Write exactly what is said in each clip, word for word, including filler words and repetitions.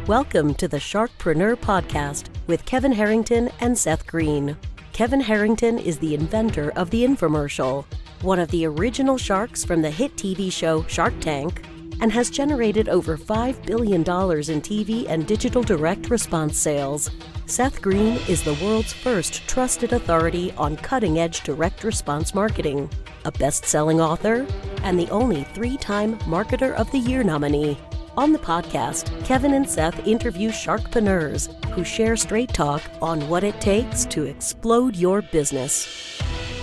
Welcome to the Sharkpreneur Podcast with Kevin Harrington and Seth Green. Kevin Harrington is the inventor of the infomercial, one of the original sharks from the hit T V show Shark Tank, and has generated over five billion dollars in T V and digital direct response sales. Seth Green is the world's first trusted authority on cutting-edge direct response marketing, a best-selling author, and the only three-time Marketer of the Year nominee. On the podcast, Kevin and Seth interview sharkpreneurs who share straight talk on what it takes to explode your business.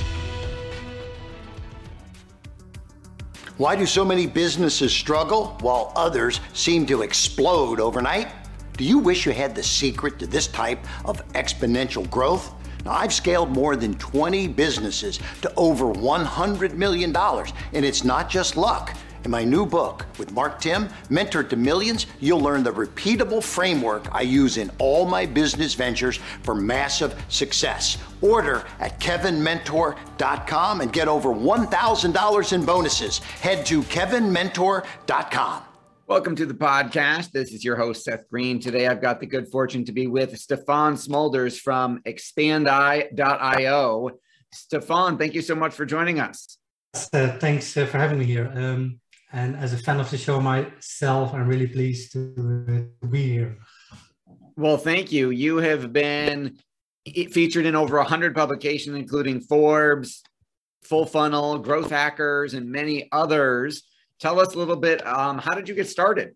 Why do so many businesses struggle while others seem to explode overnight? Do you wish you had the secret to this type of exponential growth? Now, I've scaled more than twenty businesses to over one hundred million dollars, and it's not just luck. In my new book with Mark Timm, Mentor to Millions, you'll learn the repeatable framework I use in all my business ventures for massive success. Order at kevin mentor dot com and get over one thousand dollars in bonuses. Head to kevin mentor dot com. Welcome to the podcast. This is your host, Seth Green. Today, I've got the good fortune to be with Stefan Smulders from expandi dot io. Stefan, thank you so much for joining us. Uh, thanks uh, for having me here. Um, and as a fan of the show myself, I'm really pleased to, uh, to be here. Well, thank you. You have been featured in over one hundred publications, including Forbes, Full Funnel, Growth Hackers, and many others. Tell us a little bit, um, how did you get started?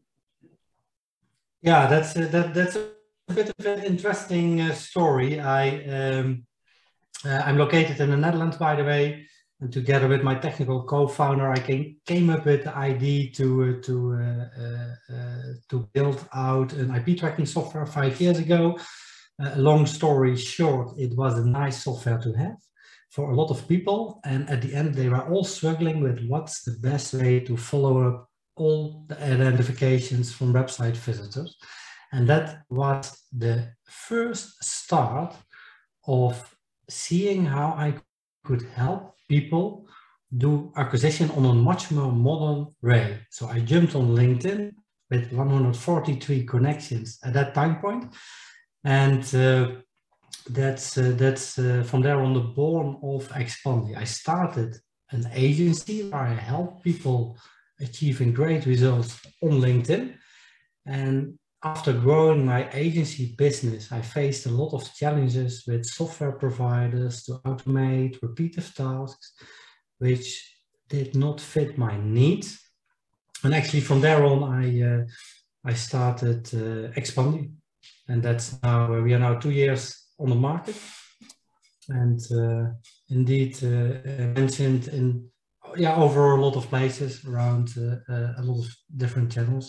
Yeah, that's uh, that, that's a bit of an interesting uh, story. I, um, uh, I'm located in the Netherlands, by the way. And together with my technical co-founder, I came, came up with the idea to, uh, to, uh, uh, uh, to build out an I P tracking software five years ago. Uh, long story short, it was a nice software to have for a lot of people. And at the end, they were all struggling with what's the best way to follow up all the identifications from website visitors. And that was the first start of seeing how I could help people do acquisition on a much more modern way. So I jumped on LinkedIn with one hundred forty-three connections at that time point. And uh, that's, uh, that's uh, from there on the born of Expandi. I started an agency where I help people achieving great results on LinkedIn. And after growing my agency business, I faced a lot of challenges with software providers to automate repetitive tasks, which did not fit my needs. And actually from there on, I, uh, I started uh, Expandi. And that's now, uh, we are now two years on the market. And uh, indeed uh, mentioned in yeah, over a lot of places around uh, uh, a lot of different channels.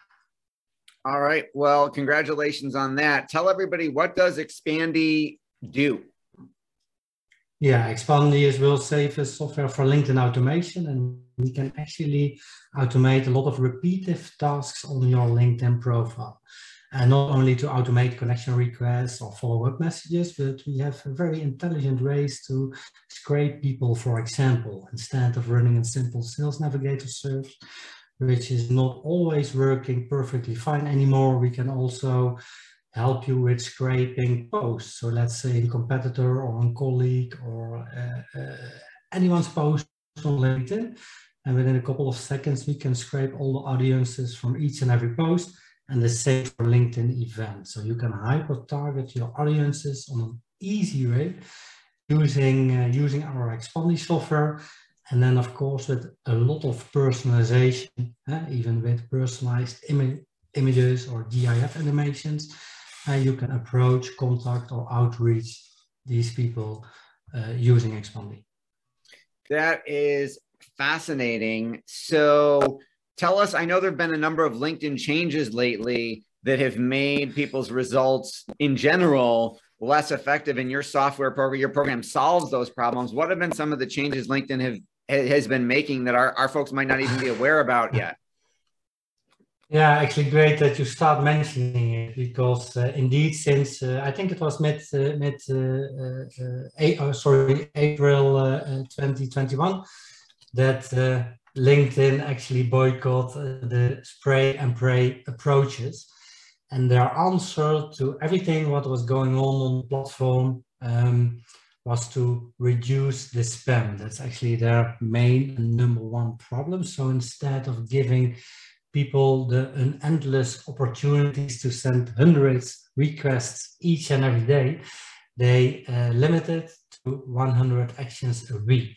All right. Well, congratulations on that. Tell everybody, what does Expandi do? Yeah, Expandi is world safest software for LinkedIn automation, and we can actually automate a lot of repetitive tasks on your LinkedIn profile. And not only to automate connection requests or follow-up messages, but we have very intelligent ways to scrape people, for example, instead of running a simple Sales Navigator search, which is not always working perfectly fine anymore. We can also help you with scraping posts. So let's say a competitor or a colleague or uh, uh, anyone's post on LinkedIn. And within a couple of seconds, we can scrape all the audiences from each and every post, and the same for LinkedIn events. So you can hyper-target your audiences on an easy way using, uh, using our Expandi software. And then, of course, with a lot of personalization, uh, even with personalized Im images or GIF animations, uh, you can approach, contact, or outreach these people uh, using Expandi. That is fascinating. So tell us, I know there have been a number of LinkedIn changes lately that have made people's results in general less effective, and your software program, your program solves those problems. What have been some of the changes LinkedIn have has been making that our, our folks might not even be aware about yet? Yeah, actually great that you start mentioning it, because uh, indeed since uh, I think it was mid, uh, mid uh, uh, eight, oh, sorry, April uh, twenty twenty-one, that uh, LinkedIn actually boycott uh, the spray and pray approaches. and their answer to everything what was going on on the platform um, was to reduce the spam. That's actually their main and number one problem. So instead of giving people the an endless opportunities to send hundreds requests each and every day, they uh, limited to one hundred actions a week,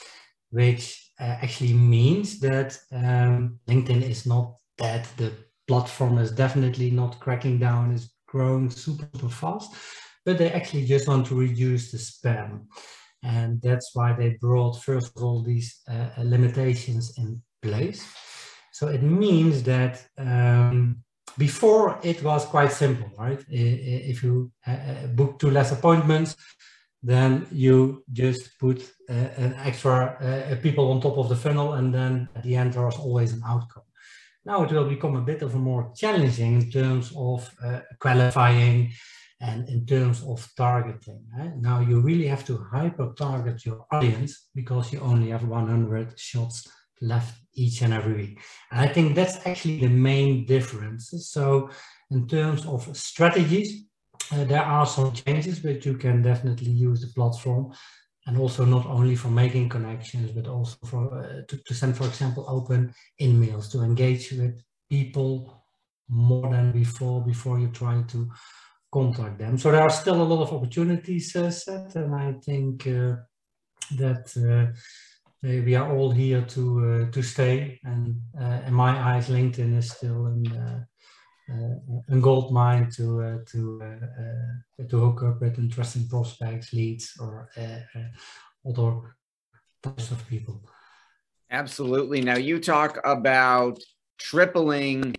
which uh, actually means that um, LinkedIn is not dead. The platform is definitely not cracking down, it's growing super, super fast, but they actually just want to reduce the spam. And that's why they brought, first of all, these uh, limitations in place. So it means that um, before it was quite simple, right? If you uh, book two less appointments, then you just put uh, an extra uh, people on top of the funnel, and then at the end there was always an outcome. Now it will become a bit of a more challenging in terms of uh, qualifying and in terms of targeting. Right? Now you really have to hyper target your audience because you only have one hundred shots left each and every week. And I think that's actually the main difference. So in terms of strategies, uh, there are some changes, but you can definitely use the platform, and also not only for making connections, but also for uh, to, to send, for example, open emails, to engage with people more than before, before you try to contact them. So there are still a lot of opportunities uh, set, and I think uh, that uh, we are all here to uh, to stay. And uh, in my eyes, LinkedIn is still an, uh, uh, a gold mine to uh, to uh, uh, to hook up with interesting prospects, leads, or uh, uh, other types of people. Absolutely. Now you talk about tripling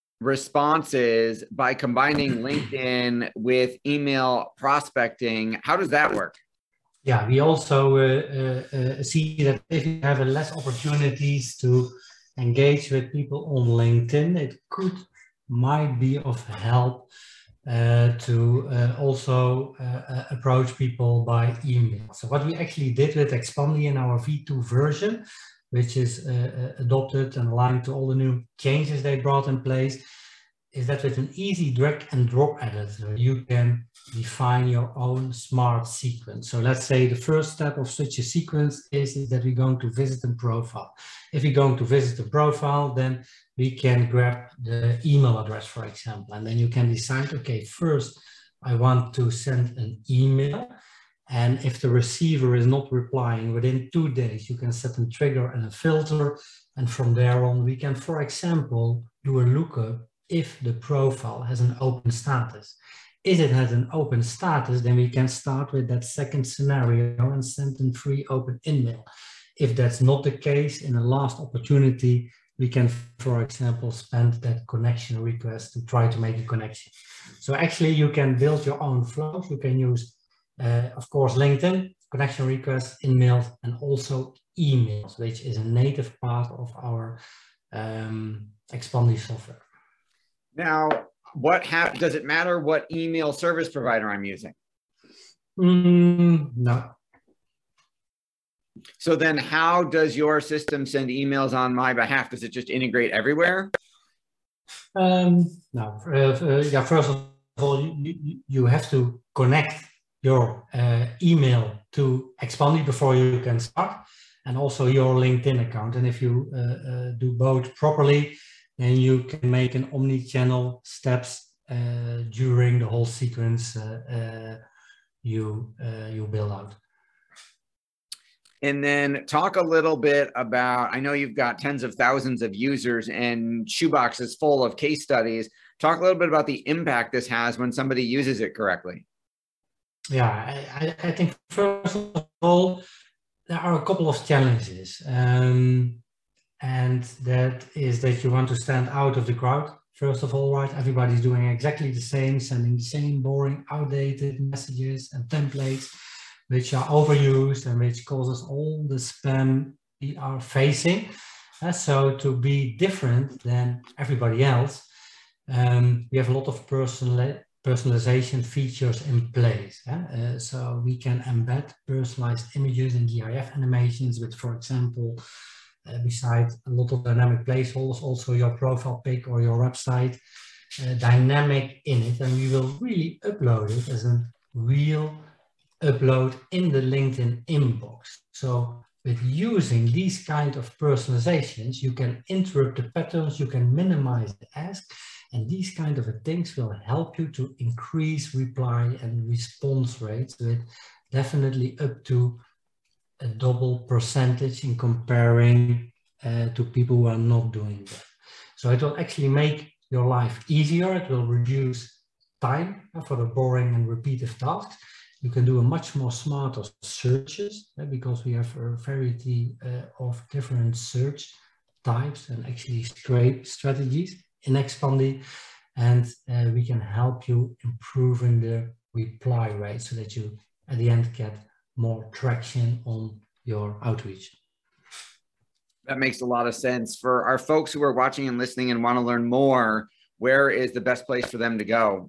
responses by combining LinkedIn with email prospecting. How does that work? Yeah, we also uh, uh, uh, see that if you have less opportunities to engage with people on LinkedIn, it could might be of help uh, to uh, also uh, approach people by email. So what we actually did with Expandi in our V two version, which is uh, adopted and aligned to all the new changes they brought in place, is that with an easy drag and drop editor, you can define your own smart sequence. So let's say the first step of such a sequence is, is that we're going to visit a profile. If we're going to visit a profile, then we can grab the email address, for example, and then you can decide, okay, first I want to send an email. And if the receiver is not replying within two days, you can set a trigger and a filter. And from there on, we can, for example, do a lookup if the profile has an open status. If it has an open status, then we can start with that second scenario and send a free open email. If that's not the case, in the last opportunity, we can, for example, spend that connection request to try to make a connection. So actually, you can build your own flows. You can use, uh, of course, LinkedIn, connection requests, emails, and also emails, which is a native part of our um, Expandi software. Now, what does it matter what email service provider I'm using? Mm, no. So then how does your system send emails on my behalf? Does it just integrate everywhere? Um, no. Uh, uh, yeah, first of all, you, you have to connect your uh, email to Expandi before you can start, and also your LinkedIn account. And if you uh, uh, do both properly, then you can make an omni-channel steps uh, during the whole sequence uh, uh, you uh, you build out. And then talk a little bit about, I know you've got tens of thousands of users and Shoebox is full of case studies. Talk a little bit about the impact this has when somebody uses it correctly. Yeah, I, I think first of all, there are a couple of challenges. Um, and that is that you want to stand out of the crowd. First of all, right, everybody's doing exactly the same, sending the same boring, outdated messages and templates, which are overused and which causes all the spam we are facing. Uh, so to be different than everybody else, um, we have a lot of personal, personalization features in place. Uh, uh, so we can embed personalized images and GIF animations with, for example, uh, besides a lot of dynamic placeholders, also your profile pic or your website. uh, dynamic in it, and we will really upload it as a real upload in the LinkedIn inbox. So with using these kind of personalizations, you can interrupt the patterns, you can minimize the ask, and these kind of things will help you to increase reply and response rates with definitely up to a double percentage in comparing uh, to people who are not doing that. So it will actually make your life easier. It will reduce time for the boring and repetitive tasks. You can do a much more smarter searches uh, because we have a variety uh, of different search types and actually scrape strategies in Expandi, and uh, we can help you improving the reply rate so that you at the end get more traction on your outreach. That makes a lot of sense. For our folks who are watching and listening and want to learn more, where is the best place for them to go?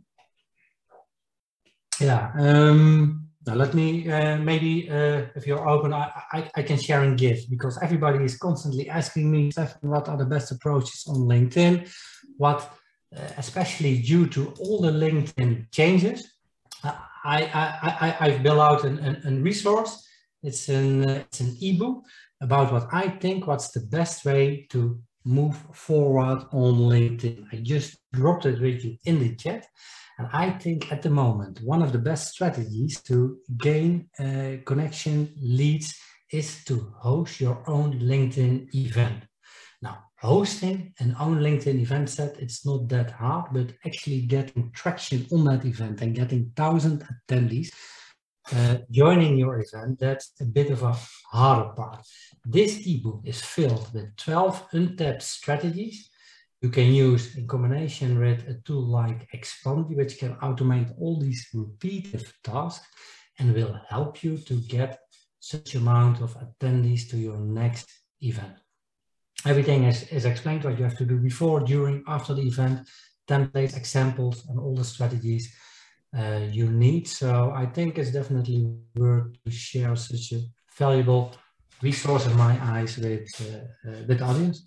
Yeah, um, now let me uh, maybe, uh, if you're open, I, I, I can share and give, because everybody is constantly asking me, Stefan, what are the best approaches on LinkedIn? What, uh, especially due to all the LinkedIn changes, I, I, I, I've built out an, an, an resource. It's an, uh, it's an ebook about what I think, what's the best way to move forward on LinkedIn. I just dropped it with you in the chat. And I think at the moment, one of the best strategies to gain uh, connection leads is to host your own LinkedIn event. Now, hosting an own LinkedIn event set, it's not that hard, but actually getting traction on that event and getting thousand attendees uh, joining your event, that's a bit of a harder part. This ebook is filled with twelve untapped strategies you can use in combination with a tool like Expandi, which can automate all these repetitive tasks and will help you to get such amount of attendees to your next event. Everything is, is explained what you have to do before, during, after the event, templates, examples, and all the strategies uh, you need. So I think it's definitely worth to share such a valuable resource in my eyes with, uh, uh, with the audience.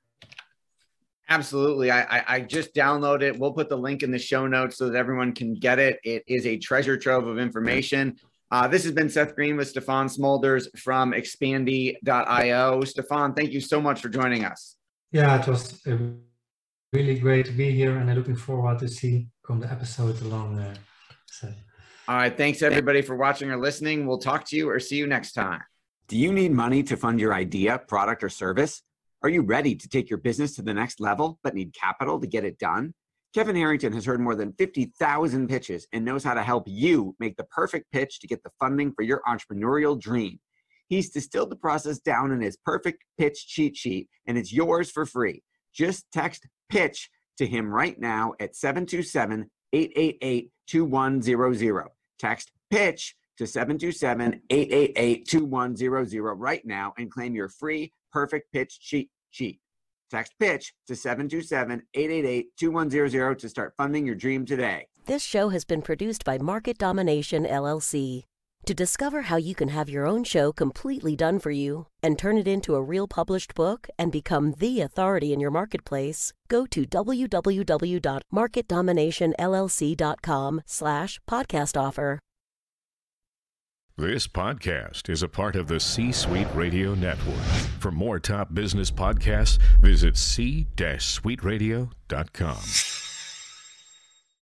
Absolutely. I, I, I just downloaded it. We'll put the link in the show notes so that everyone can get it. It is a treasure trove of information. Uh, this has been Seth Green with Stefan Smulders from Expandi dot i o. Stefan, thank you so much for joining us. Yeah, it was uh, really great to be here, and I'm looking forward to see from the episode along. Uh, so. All right. Thanks, everybody, for watching or listening. We'll talk to you or see you next time. Do you need money to fund your idea, product, or service? Are you ready to take your business to the next level, but need capital to get it done? Kevin Harrington has heard more than fifty thousand pitches and knows how to help you make the perfect pitch to get the funding for your entrepreneurial dream. He's distilled the process down in his perfect pitch cheat sheet, and it's yours for free. Just text PITCH to him right now at seven two seven, eight eight eight, two one zero zero. Text PITCH to seven two seven, eight eight eight, two one zero zero right now and claim your free perfect pitch cheat sheet. Text PITCH to seven two seven, eight eight eight, two one zero zero to start funding your dream today. This show has been produced by Market Domination, L L C. To discover how you can have your own show completely done for you and turn it into a real published book and become the authority in your marketplace, go to w w w dot market domination l l c dot com slash podcast offer. This podcast is a part of the C-Suite Radio Network. For more top business podcasts, visit c suite radio dot com.